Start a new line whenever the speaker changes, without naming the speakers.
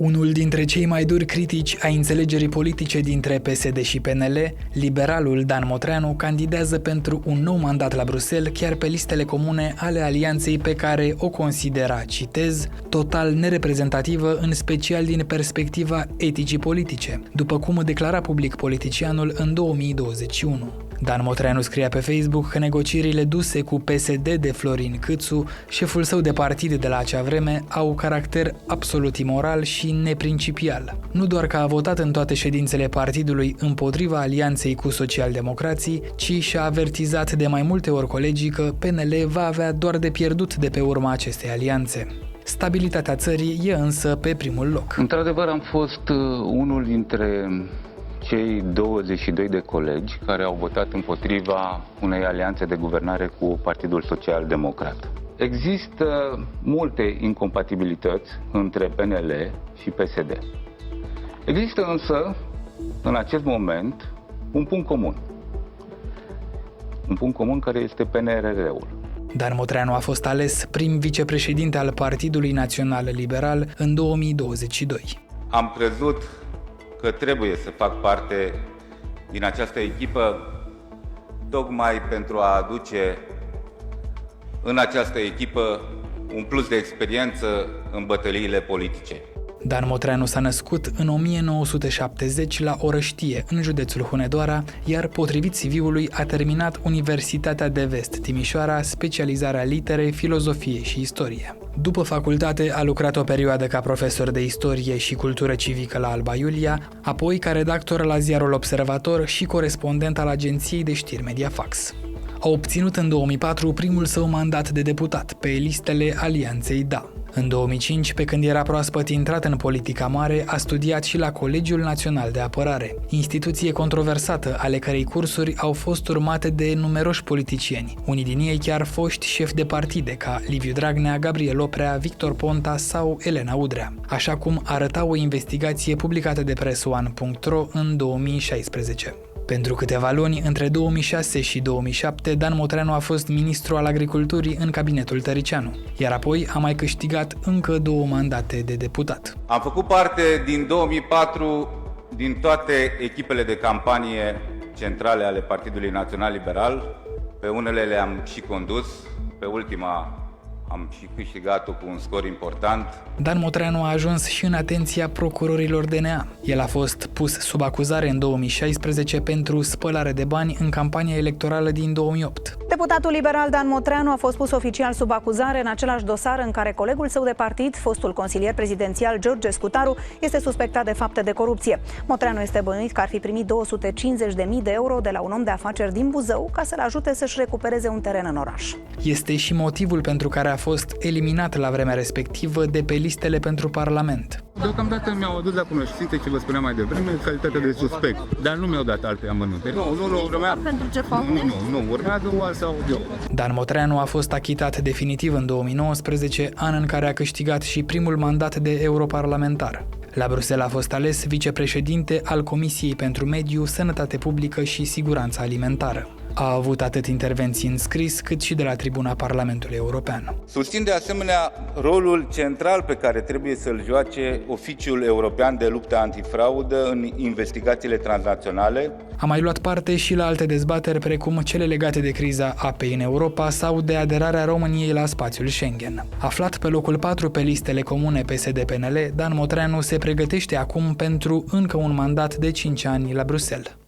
Unul dintre cei mai duri critici ai înțelegerii politice dintre PSD și PNL, liberalul Dan Motreanu candidează pentru un nou mandat la Bruxelles chiar pe listele comune ale alianței pe care o considera, citez, total nereprezentativă, în special din perspectiva eticii politice, după cum declara public politicianul în 2021. Dan Motreanu scria pe Facebook că negocierile duse cu PSD de Florin Câțu, șeful său de partid de la acea vreme, au caracter absolut imoral și neprincipial. Nu doar că a votat în toate ședințele partidului împotriva alianței cu socialdemocrații, ci și-a avertizat de mai multe ori colegii că PNL va avea doar de pierdut de pe urma acestei alianțe. Stabilitatea țării e însă pe primul loc.
Într-adevăr, am fost unul dintre cei 22 de colegi care au votat împotriva unei alianțe de guvernare cu Partidul Social Democrat. Există multe incompatibilități între PNL și PSD. Există însă, în acest moment, un punct comun. Un punct comun care este PNRR-ul.
Dan Motreanu a fost ales prim vicepreședinte al Partidului Național Liberal în 2022.
Am crezut că trebuie să fac parte din această echipă tocmai pentru a aduce în această echipă un plus de experiență în bătăliile politice.
Dan Motreanu s-a născut în 1970 la Orăștie, în județul Hunedoara, iar potrivit CV-ului a terminat Universitatea de Vest Timișoara, specializarea litere, filozofie și istorie. După facultate a lucrat o perioadă ca profesor de istorie și cultură civică la Alba Iulia, apoi ca redactor la ziarul Observator și corespondent al agenției de știri Mediafax. A obținut în 2004 primul său mandat de deputat pe listele Alianței Da. În 2005, pe când era proaspăt intrat în politica mare, a studiat și la Colegiul Național de Apărare, instituție controversată, ale cărei cursuri au fost urmate de numeroși politicieni, unii din ei chiar foști șefi de partide ca Liviu Dragnea, Gabriel Oprea, Victor Ponta sau Elena Udrea, așa cum arăta o investigație publicată de pressoane.ro în 2016. Pentru câteva luni, între 2006 și 2007, Dan Motreanu a fost ministru al agriculturii în cabinetul Tăricianu, iar apoi a mai câștigat încă 2 mandate de deputat.
Am făcut parte din 2004 din toate echipele de campanie centrale ale Partidului Național Liberal. Pe unele le-am și condus, pe ultima am și câștigat-o cu un scor important.
Dan Motreanu a ajuns și în atenția procurorilor DNA. El a fost pus sub acuzare în 2016 pentru spălare de bani în campania electorală din 2008.
Deputatul liberal Dan Motreanu a fost pus oficial sub acuzare în același dosar în care colegul său de partid, fostul consilier prezidențial George Scutaru, este suspectat de fapte de corupție. Motreanu este bănuit că ar fi primit 250.000 de euro de la un om de afaceri din Buzău ca să-l ajute să-și recupereze un teren în oraș.
Este și motivul pentru care a fost eliminat la vremea respectivă de pe listele pentru Parlament.
Deocamdată mi-au adus la cunoștință ce vă spuneam mai devreme, în calitate de suspect, dar nu mi-au dat alte amănunte. Nu, urmează.
Pentru ce fapte?
Nu, urmează o altă audio.
Dan Motreanu a fost achitat definitiv în 2019, an în care a câștigat și primul mandat de europarlamentar. La Bruxelles a fost ales vicepreședinte al Comisiei pentru Mediu, Sănătate Publică și Siguranță Alimentară. A avut atât intervenții în scris, cât și de la tribuna Parlamentului European.
Susțin de asemenea rolul central pe care trebuie să-l joace Oficiul European de Luptă Antifraudă în investigațiile transnaționale.
A mai luat parte și la alte dezbateri, precum cele legate de criza apei în Europa sau de aderarea României la spațiul Schengen. Aflat pe locul 4 pe listele comune PSD-PNL, Dan Motreanu se pregătește acum pentru încă un mandat de 5 ani la Bruxelles.